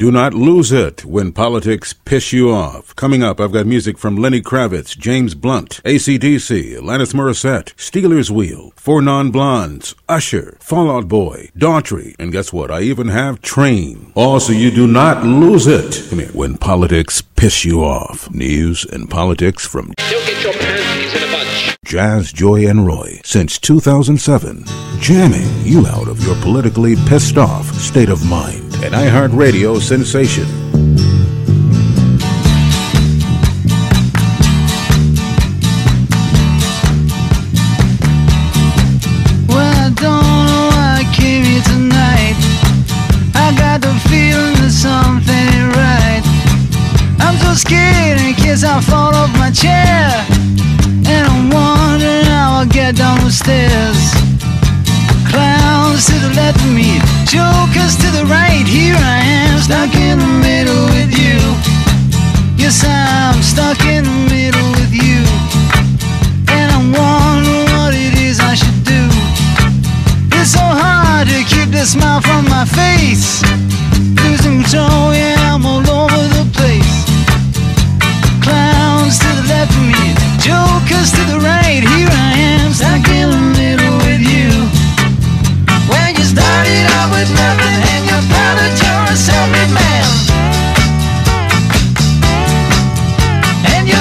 do not lose it when politics piss you off. Coming up, I've got music from Lenny Kravitz, James Blunt, AC/DC, Alanis Morissette, Steelers Wheel, Four Non-Blondes, Usher, Fall Out Boy, Daughtry, and guess what? I even have Train. Also, you do not lose it. Come here. When politics piss you off. News and politics from You'll get your panties in a bunch. Jazz, Joy, and Roy. Since 2007, jamming you out of your politically pissed off state of mind. An iHeartRadio sensation. Well, I don't know why I came here tonight. I got the feeling that something ain't right. I'm so scared in case I fall off my chair, and I'm wondering how I'll get down the stairs. Clowns to the left of me, jokers to the right. Here I am, stuck in the middle with you. Yes, I'm stuck in the middle with you, and I'm wondering what it is I should do. It's so hard to keep the smile from my face. Losing control, yeah, I'm all over the place. Clowns to the left of me, jokers to the right. Here I am, stuck in the middle with you. When you started out with nothing and you found that you're a self-made man, and you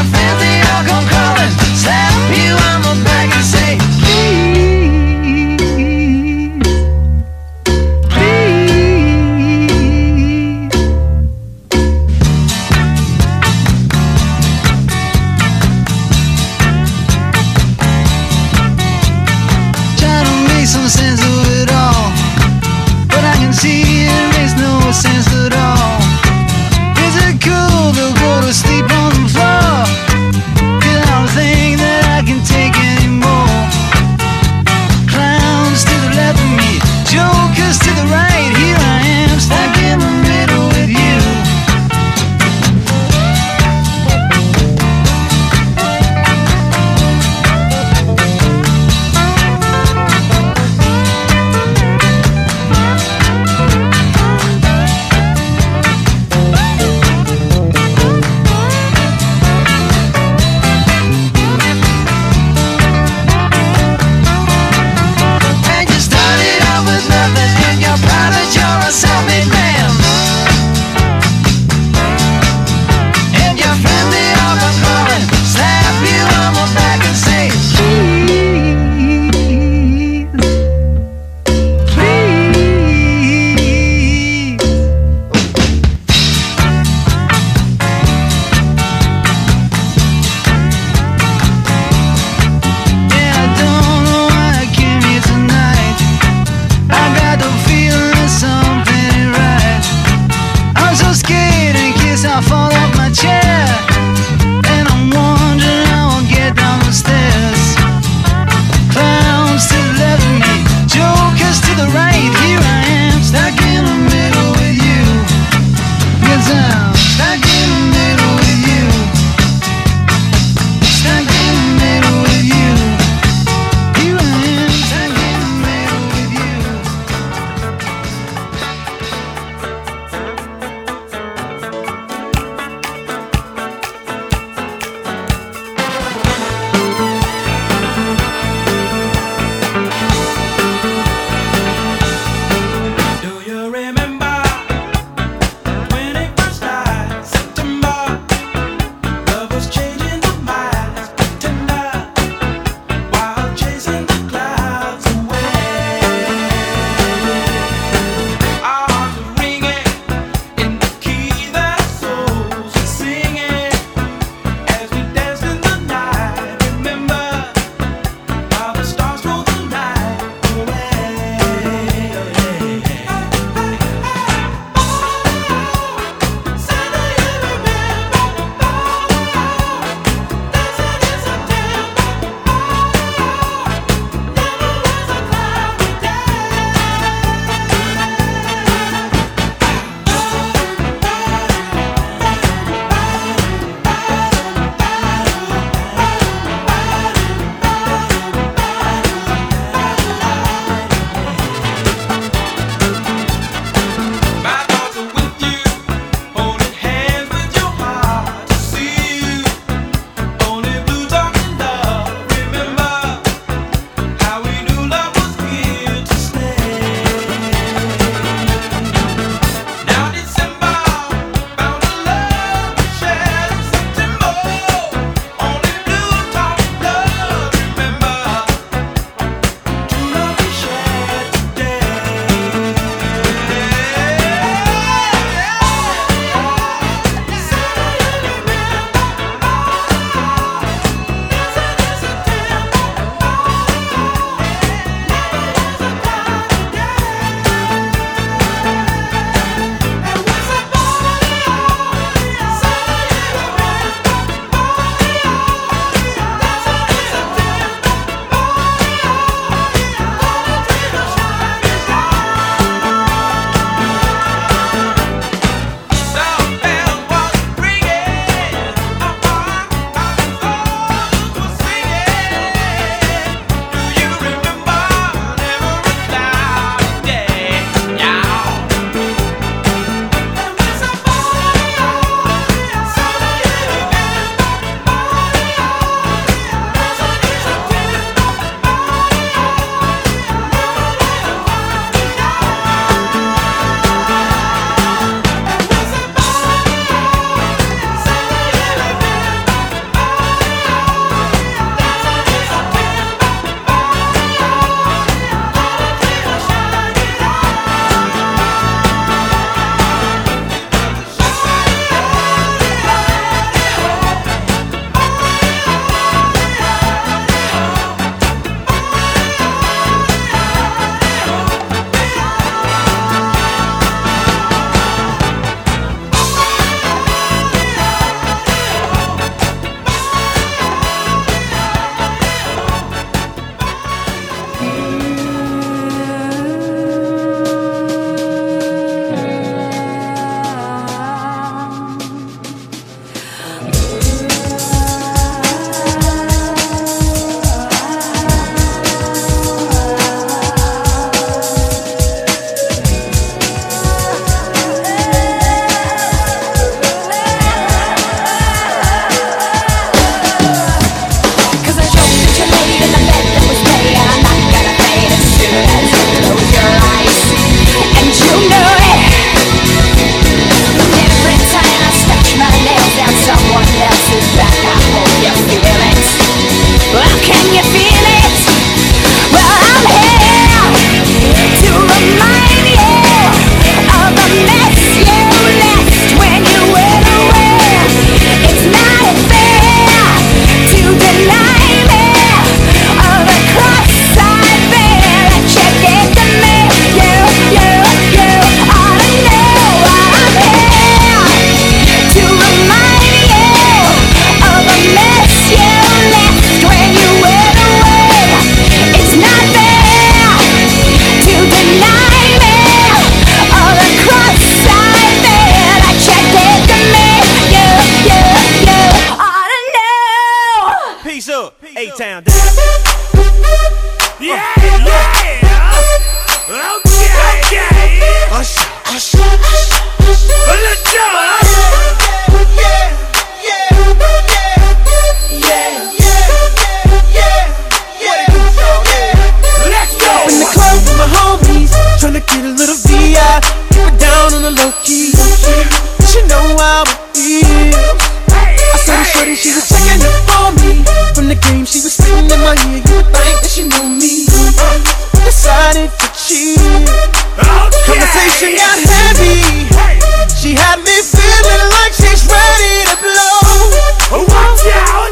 saying she was checking it for me. From the game she was spitting in my ear, you would think that she knew me. Decided to cheat. Conversation got heavy. She had me feeling like she's ready to blow. Watch out!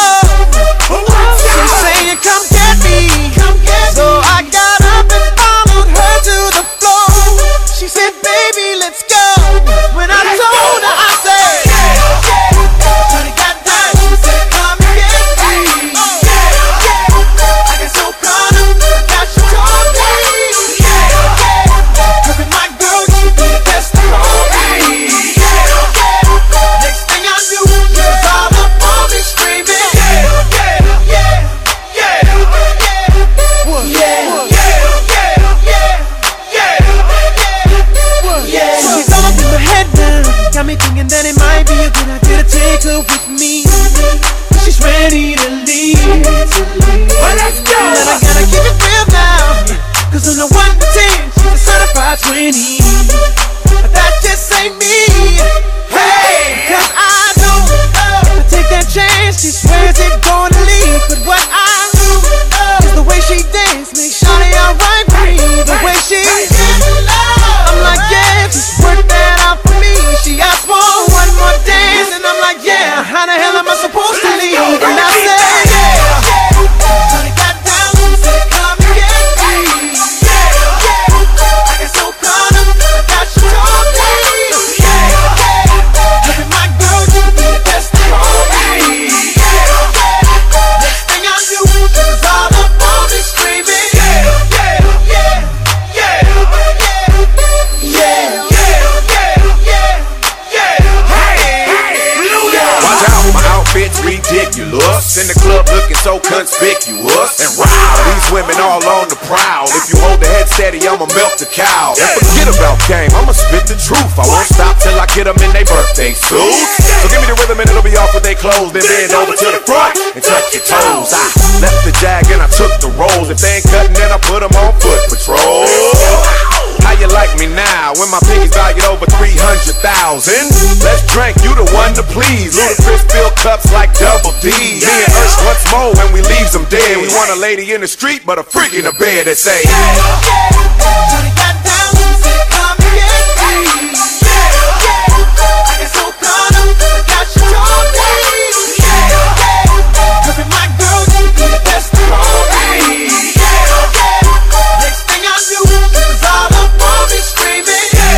She's saying come get me. So I got up and followed her to the floor. She said baby let's go. When I told her I said Shawty got down, she said come get me. I got so caught up that she told me. Her and my girl used to be the best of me. Next thing I knew, she was all up on me screaming. She's all up in my head now, got me thinking that it might be a good idea to take her with me. She's ready to leave. Well, let's go. And I gotta keep it real now, cause on the 1 to 10, she's a certified 20. But that just ain't me. Hey, cause I know if I take that chance, she swears it's gonna leave. But what I know is the way she dance makes Shawty alright with me. The way she I'm like, yeah, just work that out for me. She asked for one more dance, and I'm like, yeah, how the hell am I supposed to leave? And I said, yeah, Shawty got down, said come and get me. I got so caught up that she told me. Look at my girl, you be the best of me. Next thing I knew, she was all up on me screaming. Ridiculous, in the club looking so conspicuous. And wow, these women all on the prowl. If you hold the head steady, I'ma milk the cow. And forget about game, I'ma spit the truth. I won't stop till I get them in their birthday suits. So give me the rhythm and it'll be off with they clothes. Then bend over to the front and touch your toes. I left the jag and I took the rolls. If they ain't cutting, then I put them on foot patrol. How you like me now when my pinky's valued over 300,000? Let's drink, you the one to please. Ludacris fill cups like Double D. Me and Ursh once more when we leaves them dead. We want a lady in the street but a freak in the bed that say Shawty got down, said come and get me. I got so caught up that she told me. Her and my girl used to be the best of me. Next thing I knew, she was all up on me screaming.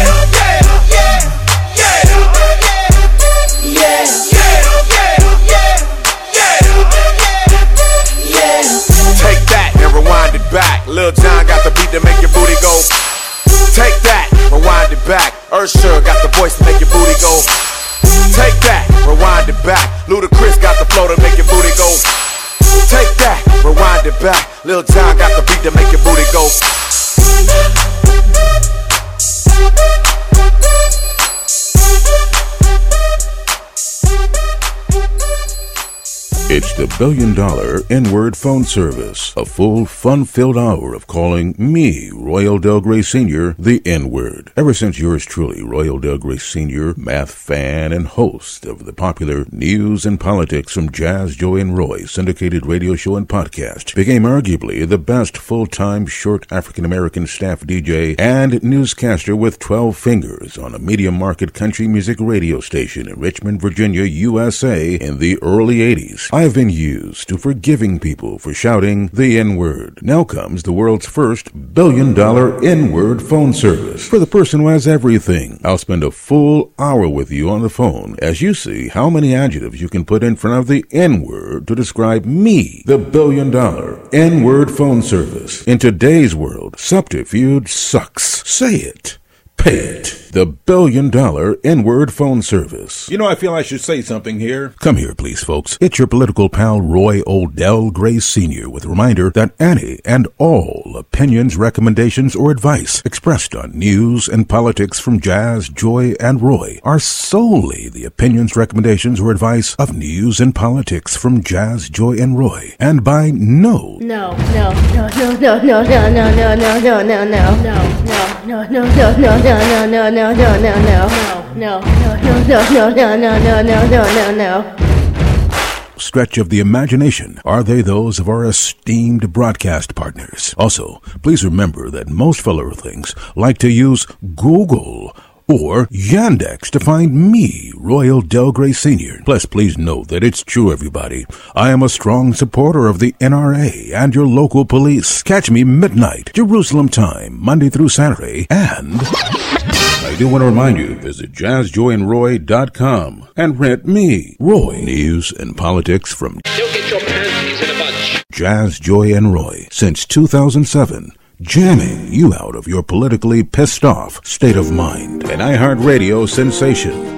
Take that and rewind it back. Lil Jon got the beat to make your booty go. Take that, rewind it back. Usher got the voice to make your booty go. Take that, rewind it back. Ludacris got the flow to make your booty go. Take that, rewind it back. Lil Jon got the beat to make your booty go. It's the $1 billion N-word phone service. A full, fun-filled hour of calling me, Royal Del Grey Sr., the N-word. Ever since yours truly, Royal Del Grey Sr., math fan and host of the popular News and Politics from Jazz, Joy, and Roy syndicated radio show and podcast, became arguably the best full-time short African-American staff DJ and newscaster with 12 fingers on a medium-market country music radio station in Richmond, Virginia, USA in the early 80s. I have been used to forgiving people for shouting the N-word. Now comes the world's first $1 billion N-word phone service for the person who has everything. I'll spend a full hour with you on the phone as you see how many adjectives you can put in front of the N-word to describe me, the $1 billion N-word phone service. In today's world, subterfuge sucks. Say it. Pay it. The $1 billion N-word phone service. You know, I feel I should say something here. Come here, please, folks. It's your political pal, Roy Odell Gray Sr., with a reminder that any and all opinions, recommendations, or advice expressed on News and Politics from Jazz, Joy, and Roy are solely the opinions, recommendations, or advice of News and Politics from Jazz, Joy, and Roy, and by no. stretch of the imagination are they those of our esteemed broadcast partners. Also, please remember that most fellow things like to use Google or Yandex to find me, Royal Del Grey Sr. Plus, please note that it's true, everybody. I am a strong supporter of the NRA and your local police. Catch me midnight, Jerusalem time, Monday through Saturday, and I do want to remind you to visit JazzJoyandRoy.com and rent me, Roy, news and politics from You'll get your panties in a bunch. Jazz, Joy, and Roy since 2007. Jamming you out of your politically pissed off state of mind. An iHeartRadio sensation.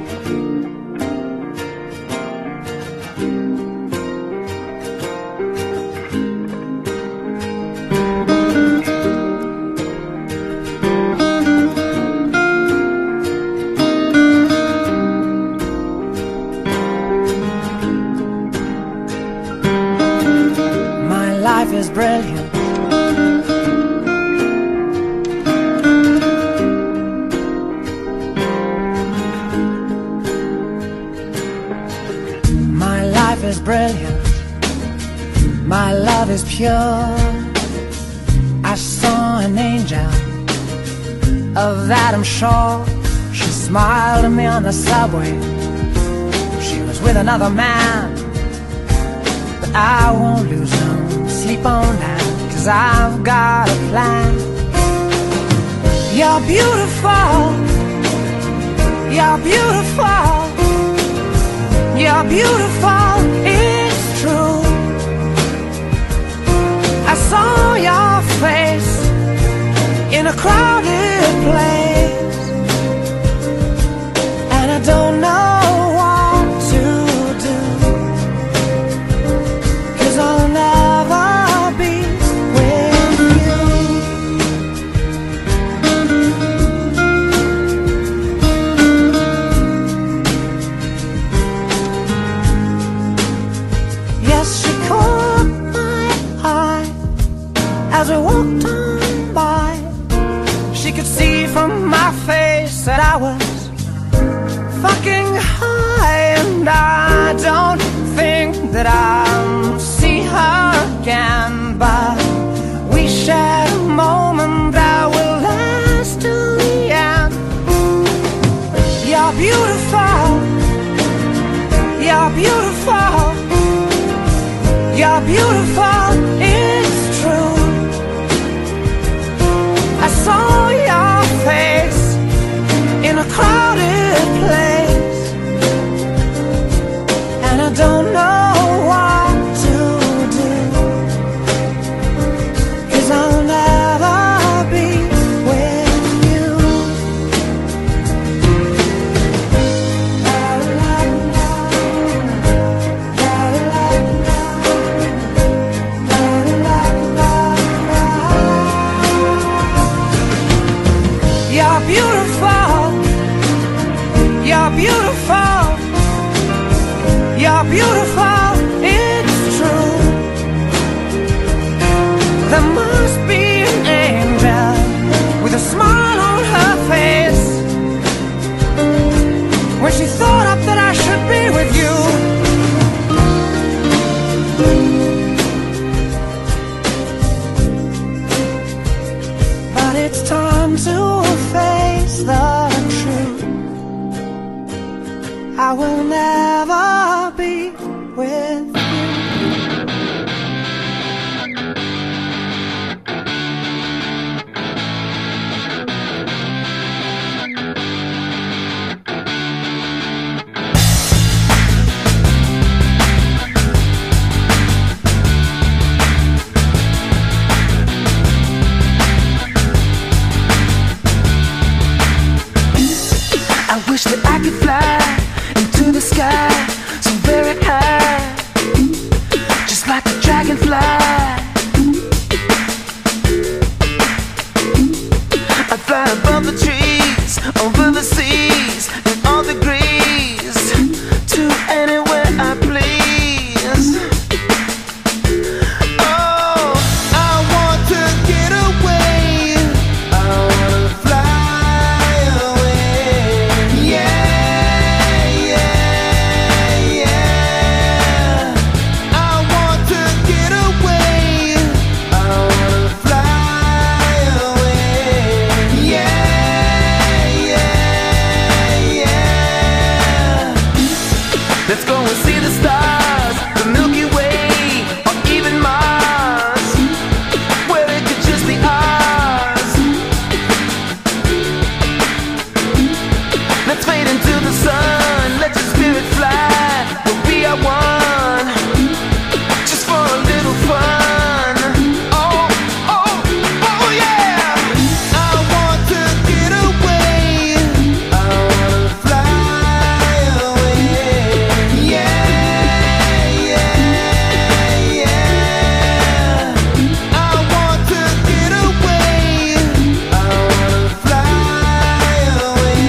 My life is brilliant. My life is brilliant. My love is pure. I saw an angel, of that I'm sure. She smiled at me on the subway. She was with another man, but I won't lose no sleep on that, 'cause I've got a plan. You're beautiful. You're beautiful. You're beautiful, it's true. I saw your face in a crowded place, and I don't know what to do, 'cause I'll never be with you. Yes, she caught my eye as we walked on by. She could see from my face that I was fucking high, and I don't think that I'll see her again, but we shared a moment that will last till the end. You're beautiful. You're beautiful. You're beautiful, it's true. I saw your face in a crowded place, and I don't know what to do, 'cause I'll never be with you. La, la, la. La, la, la. You're beautiful. You're beautiful. You're beautiful, it's true. There must be an angel with a smile on her face when she thought up that I should be with you. But it's time to face the truth. I will never be with you. I wish that I could fly into the sky so very high, just like a dragonfly. I'd fly above the trees, over the seas, in all degrees, to anywhere I please. Oh, I want to get away. I wanna fly away. Yeah, yeah, yeah. Let's go and see the stars, the Milky Way, or even Mars, where it could just be ours. Let's fade into the sun, let your spirit fly, we'll be our one, just for a little fun. Oh, oh, oh yeah! I want to get away, I wanna fly away. Yeah, yeah, yeah. I want to get away, I wanna fly away.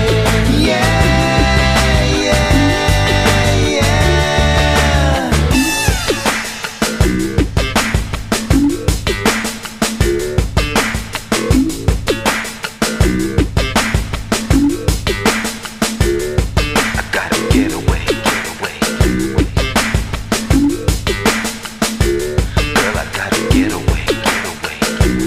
Yeah, yeah, yeah. I gotta get away, get away. Girl, I gotta get away, get away.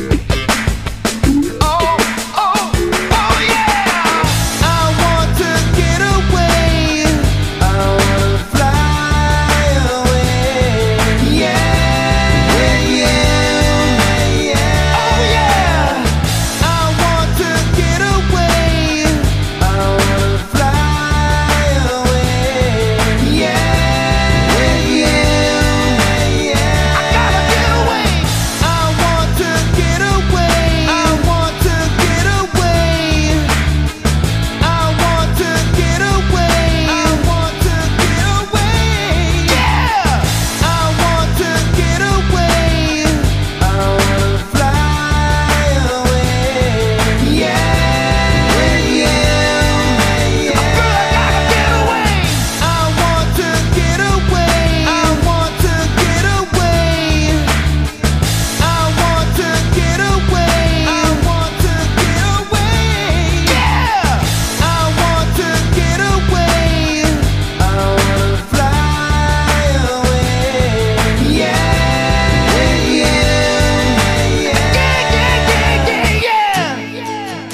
Oh, oh, oh yeah! I want to get away, I wanna fly away. Yeah, yeah, yeah. Oh yeah! I want to get away, I wanna fly away. Yeah, yeah, yeah. I gotta get away. I want to get away. I want to get away. I want to get away. I want to get away. Yeah. I want to get away. I wanna fly away. Yeah, yeah, yeah. Girl, I gotta get away. I want to get away. I want to get away. I want to get away. I want to get away. Yeah. I want to get away. I wanna fly away. Yeah, yeah, yeah. Yeah, yeah, yeah,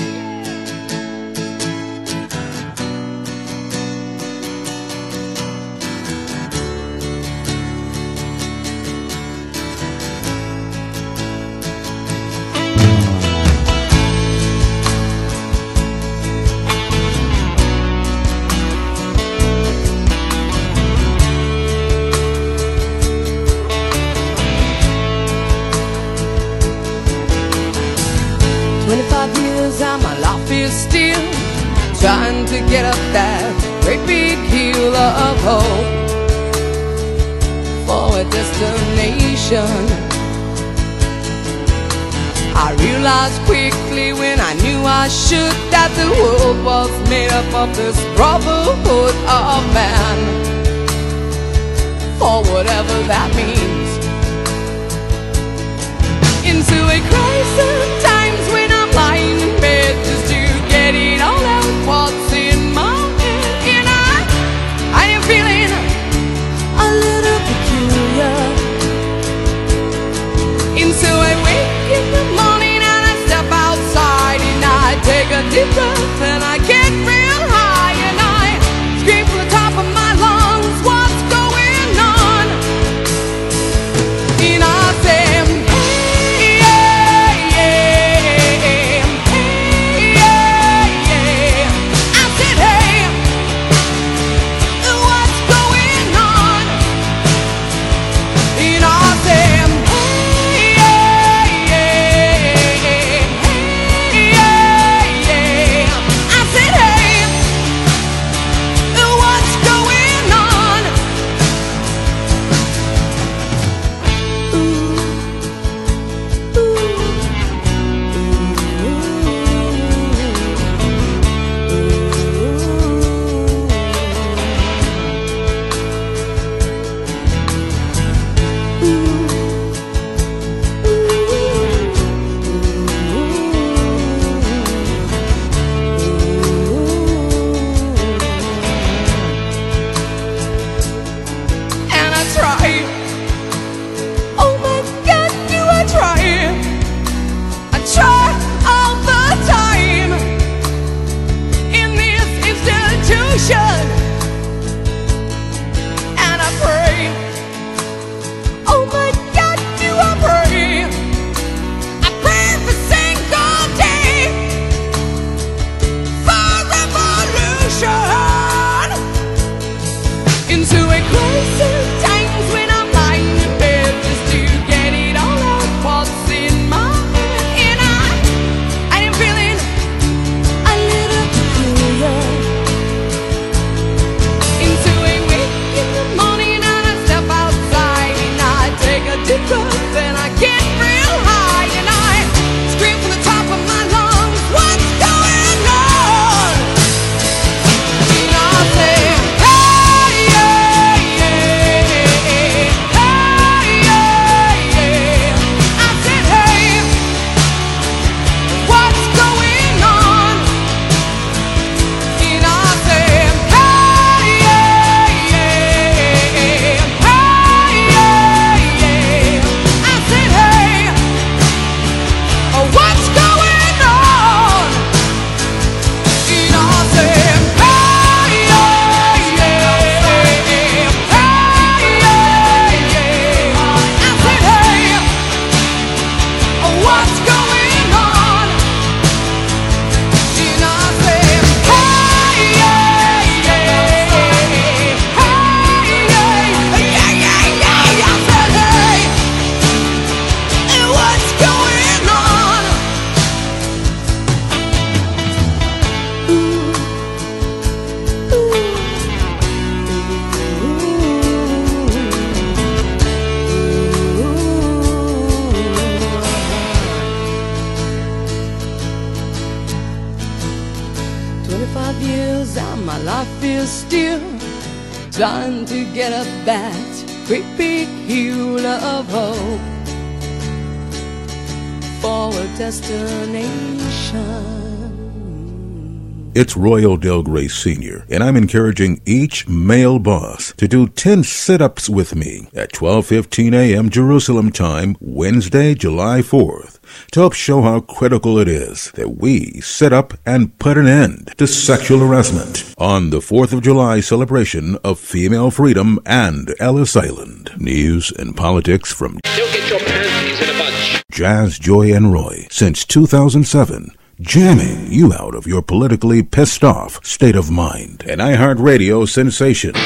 yeah. 25 years and my life is still trying to get up that great big hill of hope for a destination. I realized quickly when I knew I should that the world was made up of this brotherhood of man, for whatever that means. Into a crisis times when I'm lying in bed just to get it all out what's in my head. And I am feeling a little peculiar. And so I wake in the morning and I step outside and I take a deep breath and I get real high and I scream from the top of my lungs, what's going on? And I say, hey, yeah, yeah. into a crisis. Times when I'm lying in bed just to get it all out what's in my head. And I am feeling a little peculiar. Into a week in the morning and I step outside and I take a deep breath and I get real high and I scream from the top of my lungs, what's going on? And I say, hey, yeah, yeah, hey, yeah, yeah. I said, hey, what's going on? And I said, hey, yeah, yeah, hey, yeah, yeah. I said, hey, what's going on? And I said, hey, yeah, yeah, hey, yeah, yeah. I said, hey, what's going on? And I said, hey, yeah, yeah, hey, yeah, yeah, yeah. I said, hey, what's going on? Ooh. 25 years and my life is still trying to get up that great big hill of hope for a destination. It's Royal Del Grey Sr., and I'm encouraging each male boss to do 10 sit-ups with me at 12:15 a.m. Jerusalem time, Wednesday, July 4th, to help show how critical it is that we sit up and put an end to sexual harassment on the 4th of July celebration of female freedom and Ellis Island. News and politics from You'll get your panties in a bunch. Jazz, Joy, and Roy since 2007. Jamming you out of your politically pissed off state of mind. An iHeartRadio sensation.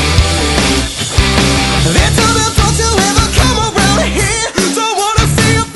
They told me, don't you ever come around here. Don't wanna see a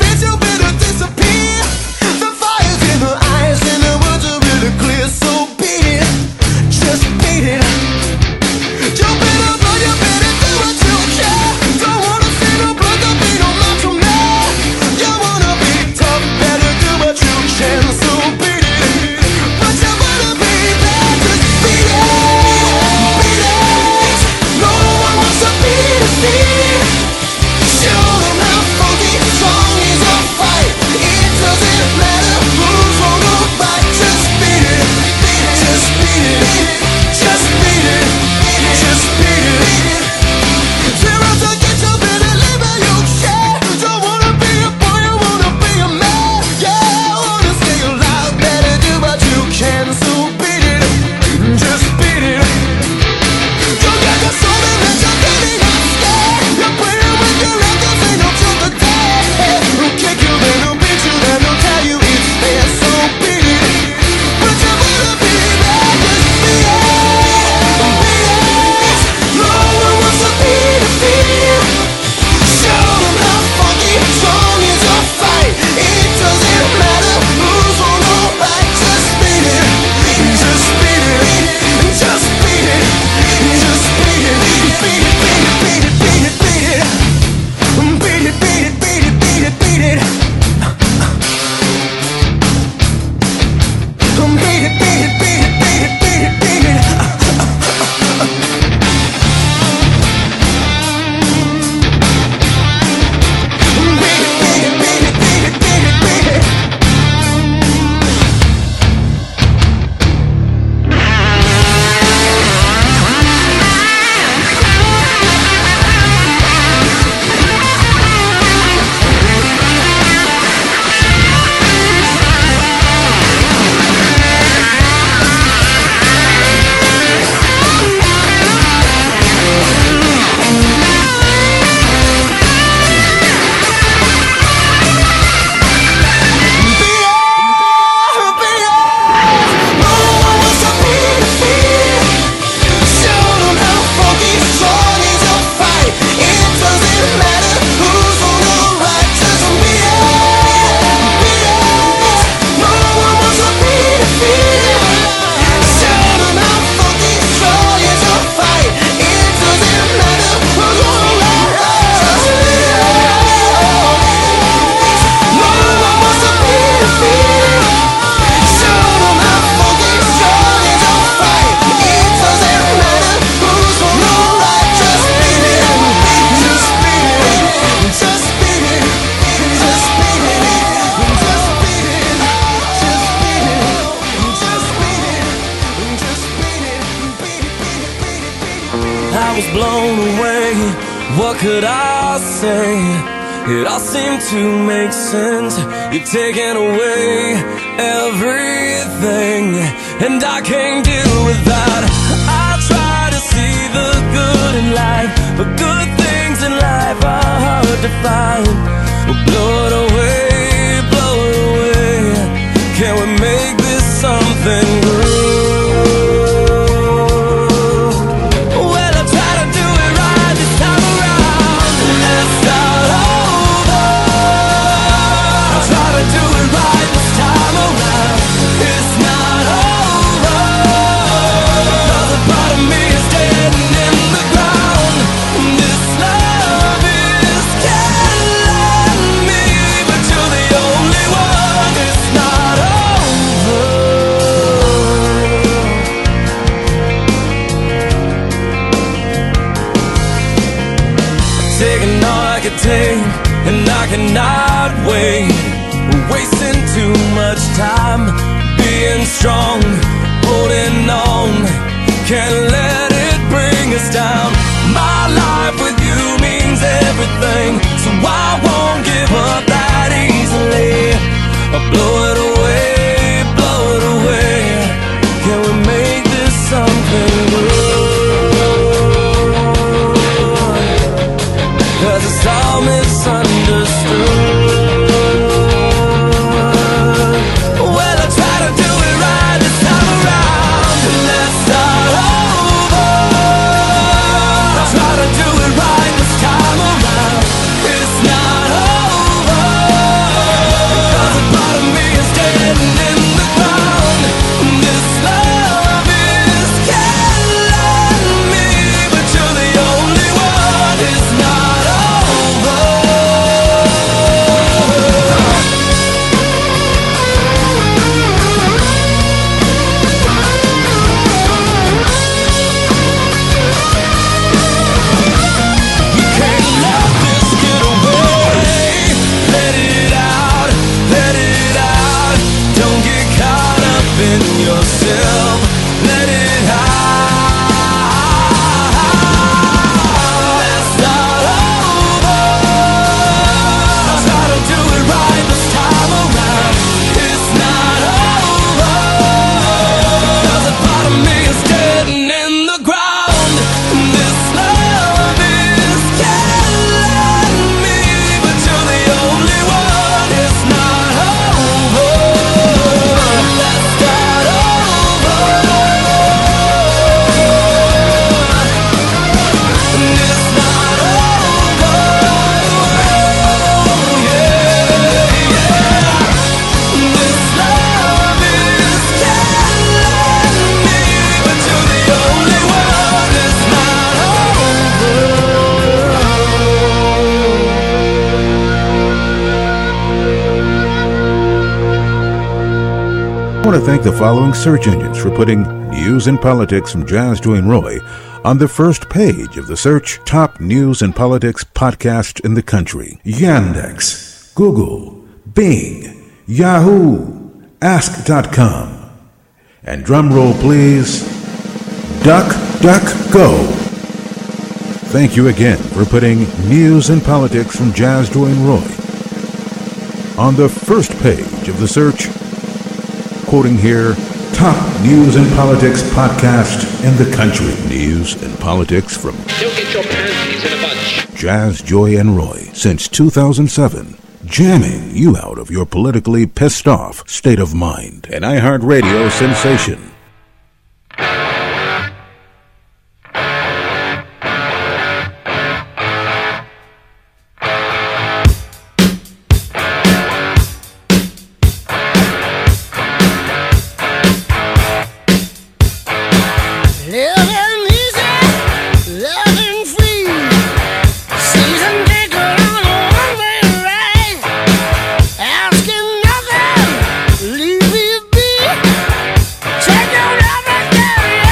What could I say? It all seemed to make sense. You're taking away everything, and I can't deal with that. I try to see the good in life, but good things in life are hard to find. Well, blow it away, blow it away. Can we make this something good? And I cannot wait. We're wasting too much time being strong, holding on. Can't let it bring us down. My life with you means everything, so I won't give up that easily. I'll blow it away, blow it away. Can we make this something good? 'Cause it's all misunderstood. Well, I try to do it right this time around. Let's start over. I try to do it right this time around. It's not over, 'cause a part of me is dead and in the ground. This love is killing me, but you're the only one. It's not over. You can't let this get away. Let it out, let it out. Don't get caught up in yourself. Let it out. Let's start over. I try to do it right this time around. It's not over, 'cause a part of me is dead and in the ground. This love is killing me, but you're the only one. It's not over. Let's start over. It's not over. Yeah, yeah. This love is killing me, but you're the only one. It's not over. I want to thank the following search engines for putting news and politics from Jazz Joy and Roy on the first page of the search Top News and Politics Podcast in the Country. Yandex, Google, Bing, Yahoo, Ask.com. And drum roll please, DuckDuckGo. Thank you again for putting news and politics from Jazz Joy and Roy on the first page of the search, quoting here, Top News and Politics Podcast in the Country. News and politics from You'll get your panties in a bunch. Jazz Joy and Roy since 2007, jamming you out of your politically pissed off state of mind. An iHeartRadio sensation. Living easy, loving free. Season ticket on a one-way ride. Asking nothing, leave me be. Check out everything.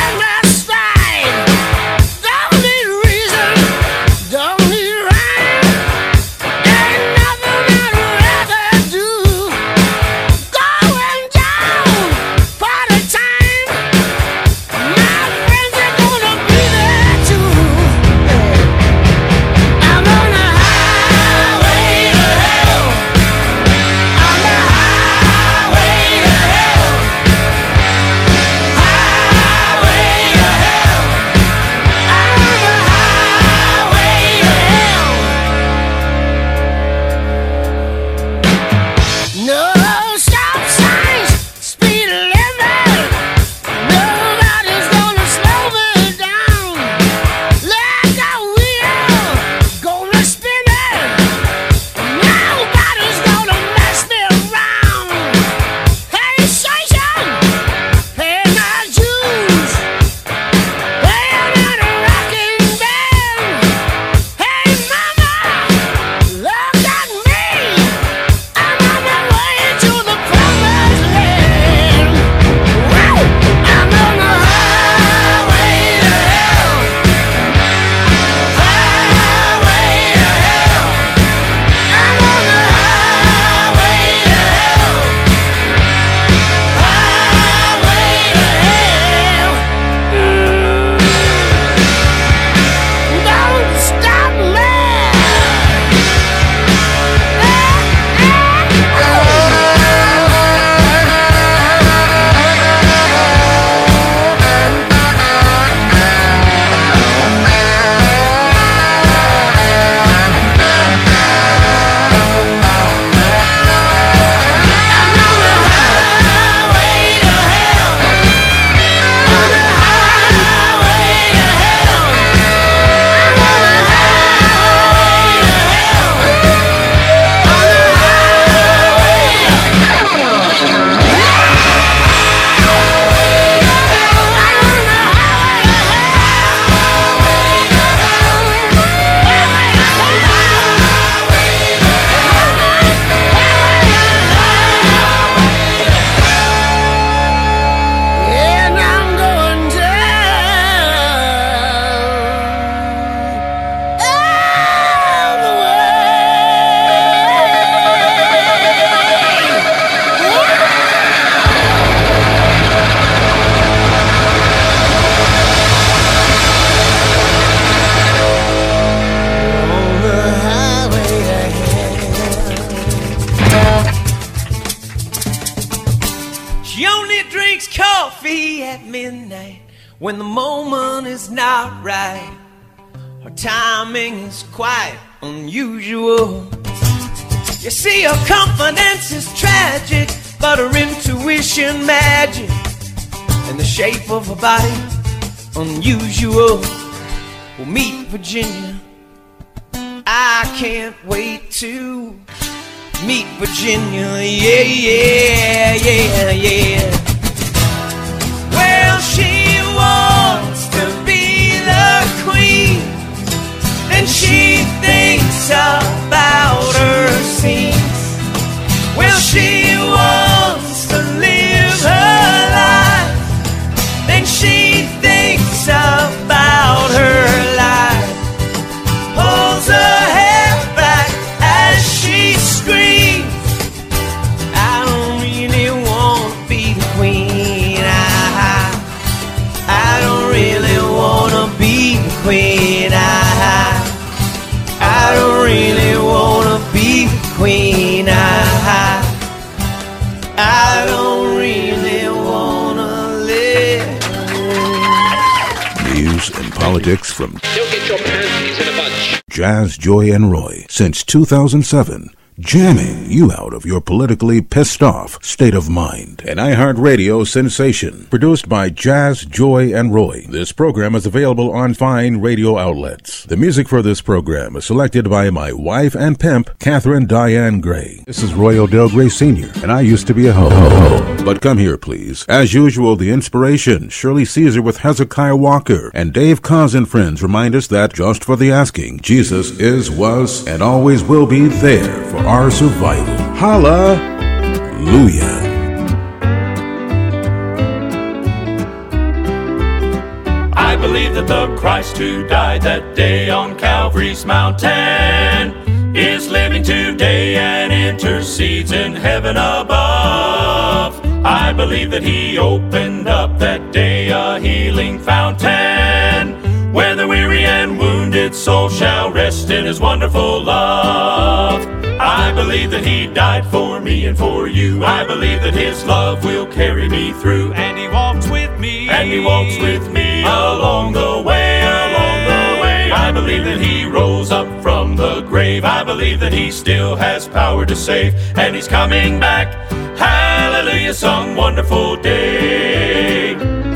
coffee at midnight when the moment is not right. Her timing is quite unusual. You see, her confidence is tragic, but her intuition magic, and the shape of her body unusual. We'll meet Virginia. I can't wait to meet Virginia. Yeah, yeah, yeah, yeah. Well, she wants to be the queen, and she thinks about her scenes. Well, she wants to live her life, then she thinks about her life. Pulls her hair back as she screams, I don't really want to be the queen. I don't really want to be the queen. I don't really want to be the queen. I don't really want to live. News and politics from Don't get your panties in a bunch. Jazz, Joy, and Roy since 2007. Jamming you out of your politically pissed off state of mind. An iHeartRadio sensation. Produced by Jazz, Joy, and Roy. This program is available on fine radio outlets. The music for this program is selected by my wife and pimp, Catherine Diane Gray. This is Roy Odell Gray Sr., and I used to be a ho-ho. But come here, please. As usual, the inspiration, Shirley Caesar with Hezekiah Walker, and Dave Koz and friends remind us that, just for the asking, Jesus is, was, and always will be there for our survival. Hallelujah. I believe that the Christ who died that day on Calvary's mountain is living today and intercedes in heaven above. I believe that he opened up that day a healing fountain, where the weary and wounded soul shall rest in his wonderful love. I believe that he died for me and for you. I believe that his love will carry me through, and he walks with me, and he walks with me along the way, along the way. I believe that he rose up from the grave. I believe that he still has power to save, and he's coming back. Hallelujah, some wonderful day.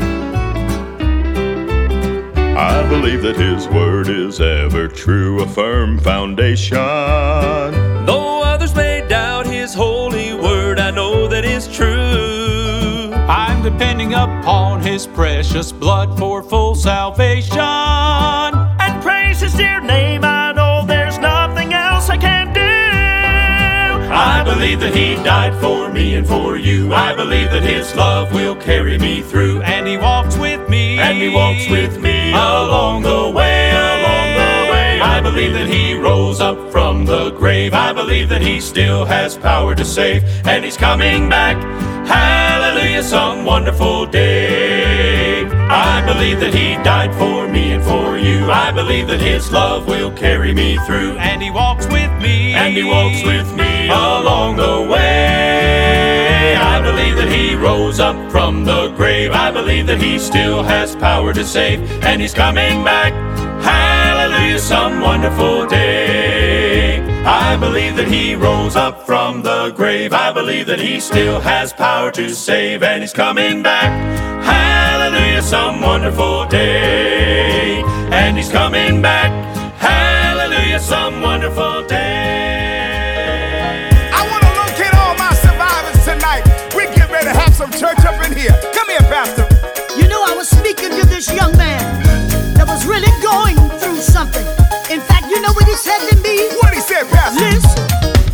I believe that his word is ever true, a firm foundation. Though others may doubt his holy word, I know that it's true. I'm depending upon his precious blood for full salvation, And praise his dear name, I know there's nothing else I can do. I believe that he died for me and for you. I believe that his love will carry me through, and he walks with me, and he walks with me along the way, along the way. I believe that he rose up from the grave. I believe that he still has power to save, and he's coming back. Hallelujah, some wonderful day. I believe that he died for me and for you. I believe that his love will carry me through, and he walks with me, and he walks with me along the way. I believe that he rose up from the grave. I believe that he still has power to save, and he's coming back. Hallelujah, some wonderful day. I believe that he rose up from the grave. I believe that he still has power to save, and he's coming back. Hallelujah, some wonderful day. And he's coming back. Hallelujah, some wonderful day. I want to locate all my survivors tonight. We get ready to have some church up in here. Come here, Pastor. You know, I was speaking to this young man that was really going through something. In fact, you know what he said to me? What he said, Pastor? Listen.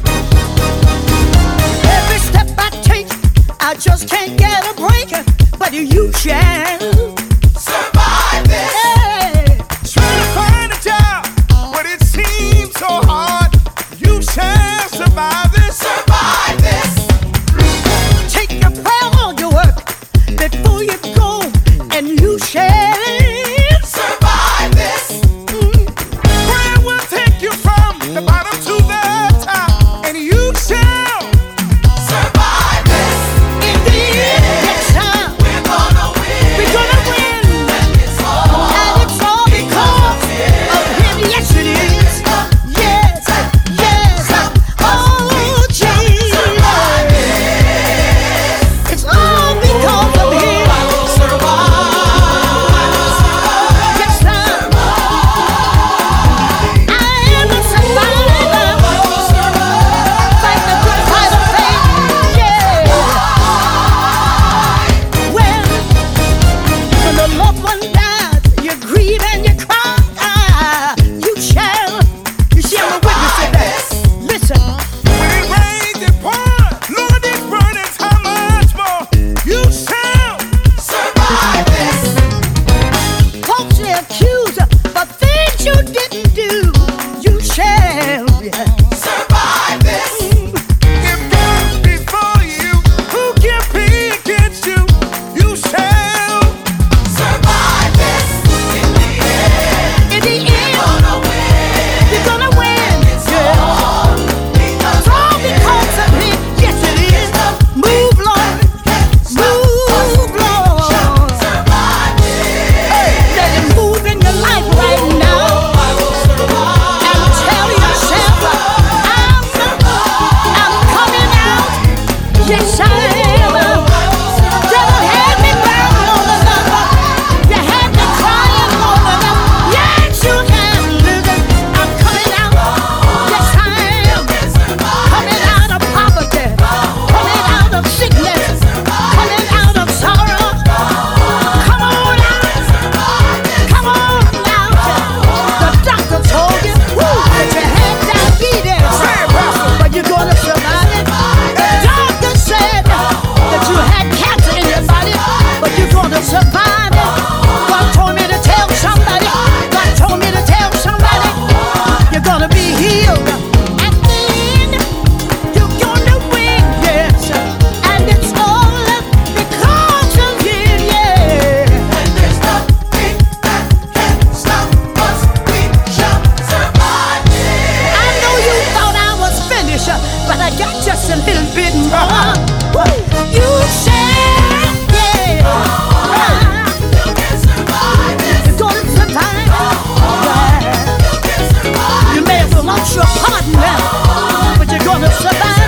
Every step I take, I just can't get a break. But you shall survive this. Hey. Trying to find a job, but it seems so hard. You shall survive this. Survive this. Take your prayer on your work before you go, and you shall survive this. Prayer will take you from the bottom to the top. Yes, I am. Devil had me bound on the number. You had me crying on the number. Yes, you can listen. I'm coming out. Yes, I am. Coming out of poverty. Coming out of sickness. Coming out of sorrow. Come on out. Come on out. The doctor told you that you had diabetes. But you're gonna survive it. The doctor said that you had cancer in your body, but you're gonna survive it. God told me to tell somebody. God told me to tell somebody. You're gonna be healed. At the end, you're gonna win, yes. And it's all because of Him, yeah. And there's nothing that can stop us. We shall survive it. I know you thought I was finished, but I got just a little bit more. You said, yeah, you can survive it. You're gonna survive it. You may have lost your partner, but you're gonna survive.